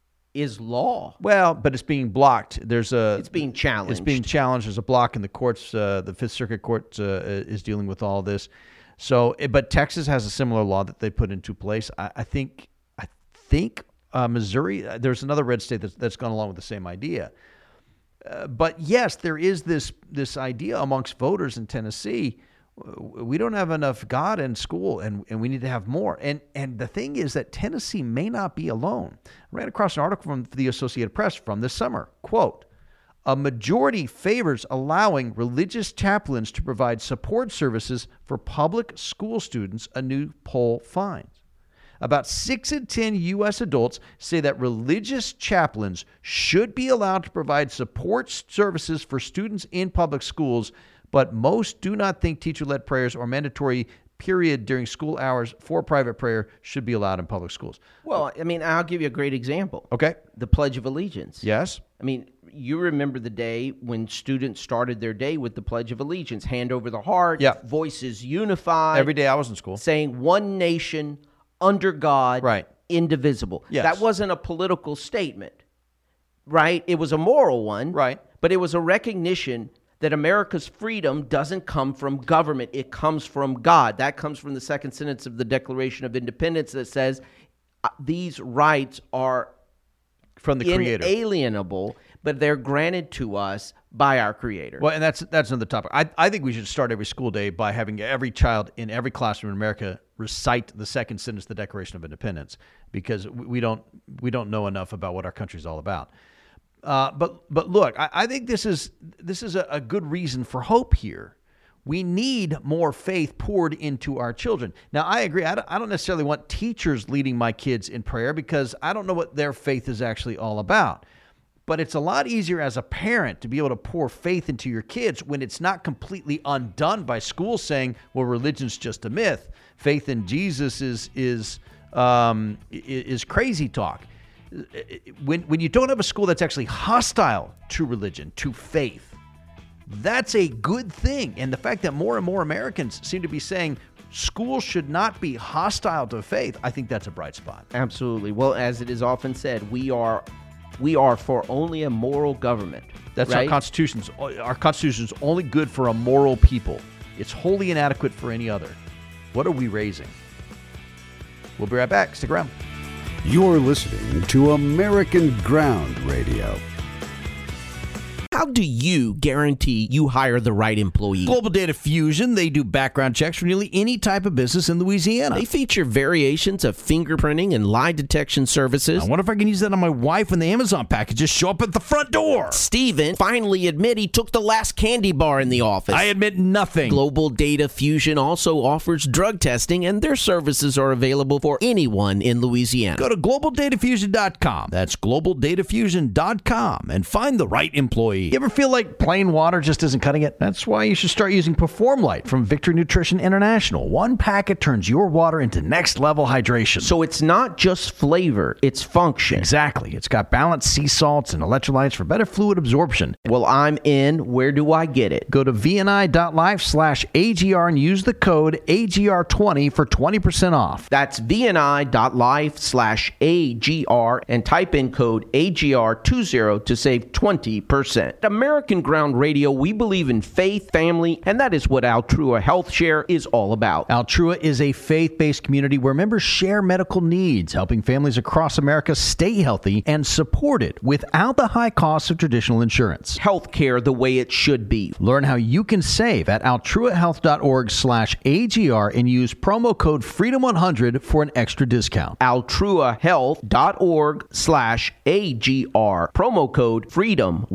is law. Well, but it's being blocked. There's a. It's being challenged. It's being challenged. There's a block in the courts. Uh, the Fifth Circuit Court uh, is dealing with all this. So, but Texas has a similar law that they put into place. I, I think. I think uh, Missouri. Uh, there's another red state that's, that's gone along with the same idea. Uh, but yes, there is this this idea amongst voters in Tennessee. We don't have enough God in school, and, and we need to have more. And and the thing is that Tennessee may not be alone. I ran across an article from the Associated Press from this summer. Quote, a majority favors allowing religious chaplains to provide support services for public school students, a new poll finds. About six in ten U S adults say that religious chaplains should be allowed to provide support services for students in public schools, but most do not think teacher-led prayers or mandatory period during school hours for private prayer should be allowed in public schools. Well, I mean, I'll give you a great example. Okay. The Pledge of Allegiance. Yes. I mean, you remember the day when students started their day with the Pledge of Allegiance, hand over the heart, yeah. voices unified. Every day I was in school. Saying one nation under God, right. indivisible. Yes. That wasn't a political statement, right? It was a moral one. Right. But it was a recognition that America's freedom doesn't come from government. It comes from God. That comes from the second sentence of the Declaration of Independence that says uh, these rights are from the Creator, inalienable, but they're granted to us by our Creator. Well, and that's that's another topic. I, I think we should start every school day by having every child in every classroom in America recite the second sentence of the Declaration of Independence, because we don't we don't know enough about what our country is all about. Uh, but but look, I, I think this is this is a, a good reason for hope here. We need more faith poured into our children. Now, I agree. I don't, I don't necessarily want teachers leading my kids in prayer because I don't know what their faith is actually all about. But it's a lot easier as a parent to be able to pour faith into your kids when it's not completely undone by school saying, well, religion's just a myth. Faith in Jesus is is um, is crazy talk. When when you don't have a school that's actually hostile to religion, to faith, that's a good thing. And the fact that more and more Americans seem to be saying schools should not be hostile to faith, I think that's a bright spot. Absolutely. Well, as it is often said, we are we are for only a moral government. That's right? our Constitution's our Constitution's only good for a moral people. It's wholly inadequate for any other. What are we raising? We'll be right back. Stick around. You're listening to American Ground Radio. How do you guarantee you hire the right employee? Global Data Fusion, they do background checks for nearly any type of business in Louisiana. They feature variations of fingerprinting and lie detection services. I wonder if I can use that on my wife when the Amazon packages show up at the front door. Steven finally admit he took the last candy bar in the office. I admit nothing. Global Data Fusion also offers drug testing, and their services are available for anyone in Louisiana. Go to global data fusion dot com. That's global data fusion dot com and find the right employee. You ever feel like plain water just isn't cutting it? That's why you should start using Perform Light from Victory Nutrition International. One packet turns your water into next level hydration. So it's not just flavor, it's function. Exactly. It's got balanced sea salts and electrolytes for better fluid absorption. Well, I'm in. Where do I get it? Go to vni.life slash AGR and use the code A G R twenty for twenty percent off. That's vni.life slash AGR and type in code A G R twenty to save twenty percent. At American Ground Radio, we believe in faith, family, and that is what Altrua Health Share is all about. Altrua is a faith-based community where members share medical needs, helping families across America stay healthy and supported without the high costs of traditional insurance. Healthcare the way it should be. Learn how you can save at altruahealth.org slash AGR and use promo code freedom one hundred for an extra discount. altruahealth.org slash AGR. Promo code freedom one hundred.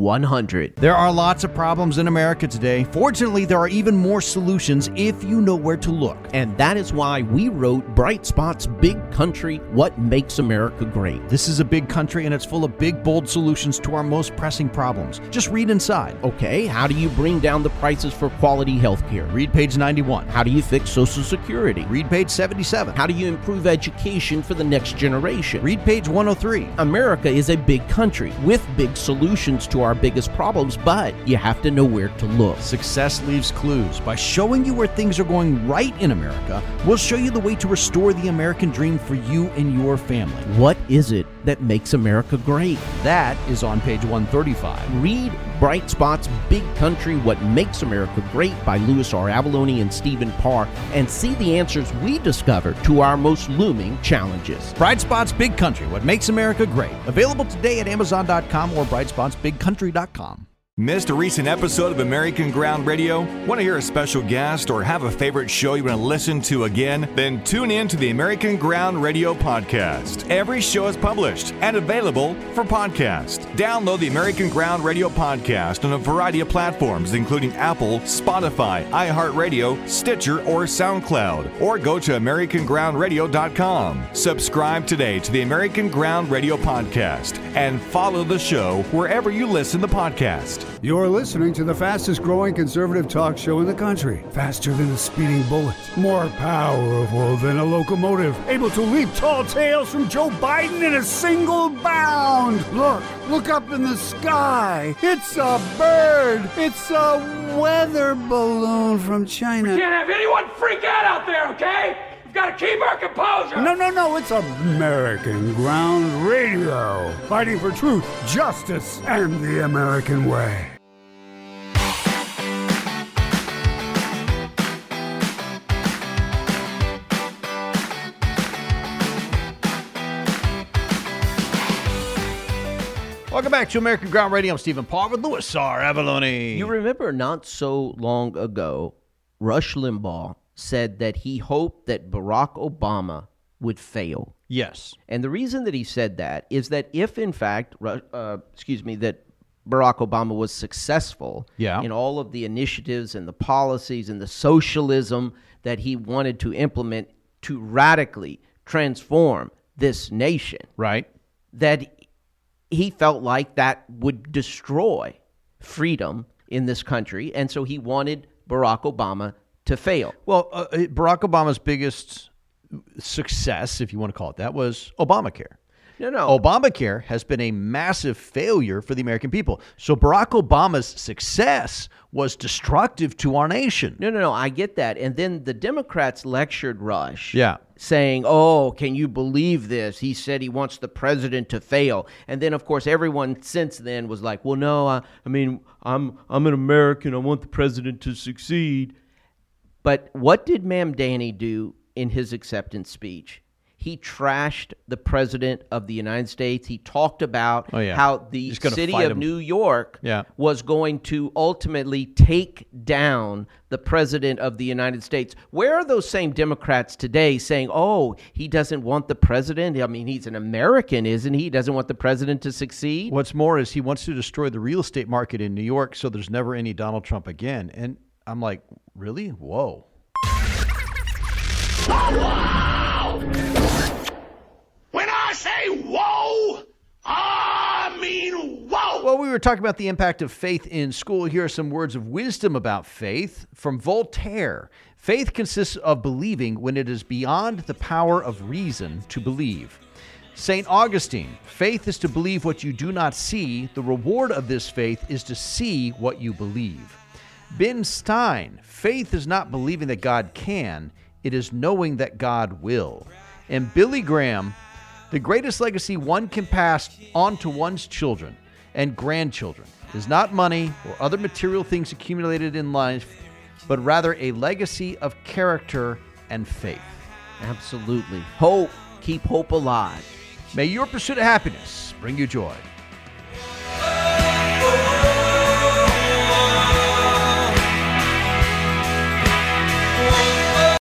hundred. There are lots of problems in America today. Fortunately, there are even more solutions if you know where to look. And that is why we wrote Bright Spot's Big Country, What Makes America Great. This is a big country and it's full of big, bold solutions to our most pressing problems. Just read inside. Okay, how do you bring down the prices for quality health care? Read page ninety-one. How do you fix Social Security? Read page seventy-seven. How do you improve education for the next generation? Read page one oh three. America is a big country with big solutions to our biggest problems, but you have to know where to look. Success leaves clues. By showing you where things are going right in America, we'll show you the way to restore the American dream for you and your family. What is it that makes America great? That is on page one thirty-five. Read Bright Spot's Big Country, What Makes America Great by Louis R. Avalone and Stephen Parr, and see the answers we discovered to our most looming challenges. Bright Spot's Big Country, What Makes America Great. Available today at amazon dot com or bright spots big country dot com. Missed a recent episode of American Ground Radio? Want to hear a special guest or have a favorite show you want to listen to again? Then tune in to the American Ground Radio podcast. Every show is published and available for podcast. Download the American Ground Radio podcast on a variety of platforms, including Apple, Spotify, iHeartRadio, Stitcher, or SoundCloud. Or go to american ground radio dot com. Subscribe today to the American Ground Radio podcast and follow the show wherever you listen to podcasts. You're listening to the fastest growing conservative talk show in the country. Faster than a speeding bullet. More powerful than a locomotive. Able to leap tall tales from Joe Biden in a single bound. Look, look up in the sky. It's a bird. It's a weather balloon from China. We can't have anyone freak out out there, okay? We've got to keep our composure. No, no, no. It's American Ground Radio. Fighting for truth, justice, and the American way. Welcome back to American Ground Radio. I'm Stephen Parr with Louis R. Avalone. You remember not so long ago, Rush Limbaugh said that he hoped that Barack Obama would fail. Yes. And the reason that he said that is that if, in fact, uh, excuse me, that Barack Obama was successful yeah. in all of the initiatives and the policies and the socialism that he wanted to implement to radically transform this nation, right? That he felt like that would destroy freedom in this country. And so he wanted Barack Obama to fail. Well, uh, Barack Obama's biggest success, if you want to call it that, was Obamacare. No, no. Obamacare has been a massive failure for the American people. So Barack Obama's success was destructive to our nation. No, no, no. I get that. And then the Democrats lectured Rush. Yeah. Saying, oh, can you believe this? He said he wants the president to fail. And then, of course, everyone since then was like, well, no, I, I mean, I'm I'm an American. I want the president to succeed. But what did Mamdani do in his acceptance speech? He trashed the president of the United States. He talked about oh, yeah. how the city of him. New York yeah. was going to ultimately take down the president of the United States. Where are those same Democrats today saying, oh, he doesn't want the president? I mean, he's an American, isn't he? He doesn't want the president to succeed? What's more is he wants to destroy the real estate market in New York so there's never any Donald Trump again. And I'm like, really? Whoa. Oh, wow! When I say whoa, I mean whoa! Well, we were talking about the impact of faith in school. Here are some words of wisdom about faith from Voltaire. Faith consists of believing when it is beyond the power of reason to believe. Saint Augustine, faith is to believe what you do not see. The reward of this faith is to see what you believe. Ben Stein, faith is not believing that God can, it is knowing that God will. And Billy Graham, the greatest legacy one can pass on to one's children and grandchildren is not money or other material things accumulated in life, but rather a legacy of character and faith. Absolutely. Hope. Keep hope alive. May your pursuit of happiness bring you joy.